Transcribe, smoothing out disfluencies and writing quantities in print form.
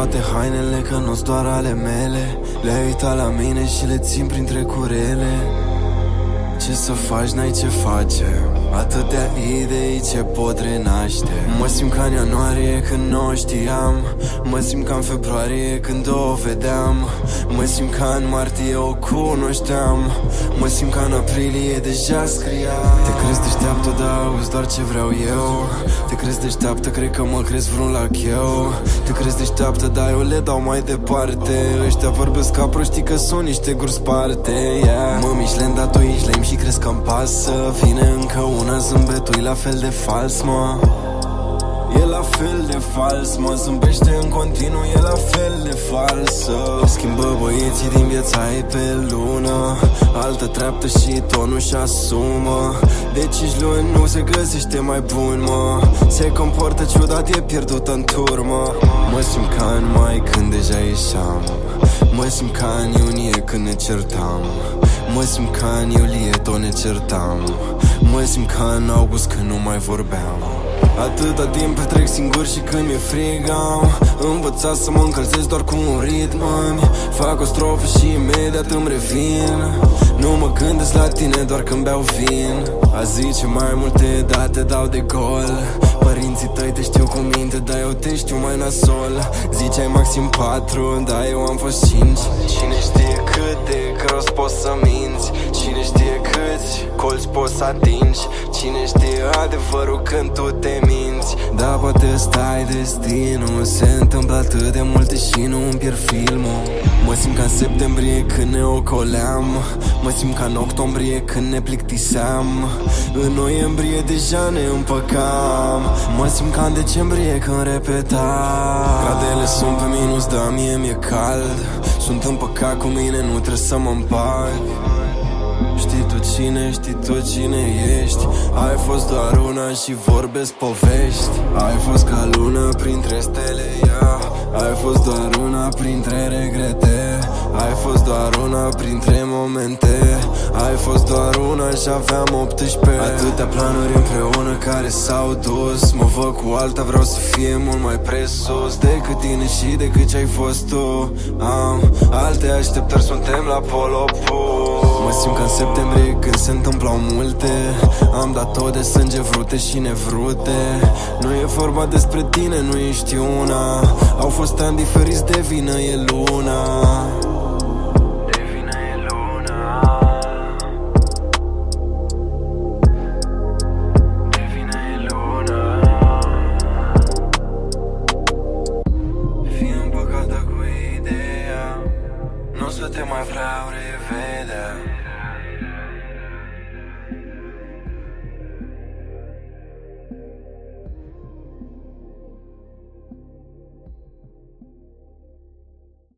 toate hainele, că nu-s doar ale mele. Le-ai uitat la mine și le țin printre curele. Ce să faci, n-ai ce face, atâtea idei ce pot renaște. Mă simt ca în ianuarie când nu o știam, mă simt ca în februarie când o vedeam, mă simt ca în martie o cunoșteam, mă simt ca în aprilie deja scria. Te crezi deșteaptă, dar auzi doar ce vreau eu. Te crezi deșteaptă, cred că mă crezi vreun lacheu. Te crezi deșteaptă, dar eu le dau mai departe. Ăștia vorbesc ca proștii că sunt niște guri sparte, yeah. Mă mișlen, dar tu ești lame și crezi că-mi pasă. Vine încă una, zâmbetul e la fel de fals, mă. E la fel de fals, mă. Zâmbește în continuu, e la fel de falsă. Schimbă băieții din viața ei pe lună, altă treaptă și tot nu-și asumă. De 5 luni nu se găsește mai bun, mă. Se comportă ciudat, e pierdută în turmă. Mă simt ca în mai când deja ieșeam, mă simt ca în iunie când ne certam, mă simt ca în iulie tot ne certam, mă simt ca în august când nu mai vorbeam. Atâta timp petrec singur și când mi-e frig am învățat să mă încălzesc doar cu un ritm. Fac o strofă și imediat îmi revin. Nu mă gândesc la tine doar când beau vin. A zice mai multe date dau de gol. Părinții tăi te știu cu minte, dar eu te știu mai nasol. Ziceai maxim 4, dar eu am fost 5. Cine știe cât de gros poți să minți, cine știe câți colți poți să atingi, cine știe adevărul când tu te minți. Dar poate ăsta-i destinul, se întâmplă atât de multe și nu îmi pierd filmul. Mă simt ca în septembrie când ne ocoleam, mă simt ca în octombrie când ne plictiseam, în noiembrie deja ne împăcam, mă simt ca în decembrie când repetam. Gradele sunt pe minus, dar mie mi-e cald. Sunt împăcat cu mine, nu trebuie să mă împac. Știi tu cine ești. Ai fost doar una și vorbesc povești. Ai fost ca luna printre stele, yeah. Ai fost doar una printre regrete. Ai fost doar una printre momente. Ai fost doar una și aveam 18. Atâtea planuri împreună care s-au dus. Mă văd cu alta, vreau să fie mult mai presus decât tine și decât ce-ai fost tu. Am alte așteptări, suntem la pol opus. Mă simt ca în septembrie când se întâmplau multe. Am dat tot de sânge, vrute și nevrute. Nu e vorba despre tine, nu ești una. Au fost ani diferiți, de vină e luna. Fii împăcată cu ideea, nu o să te mai vreau revedea.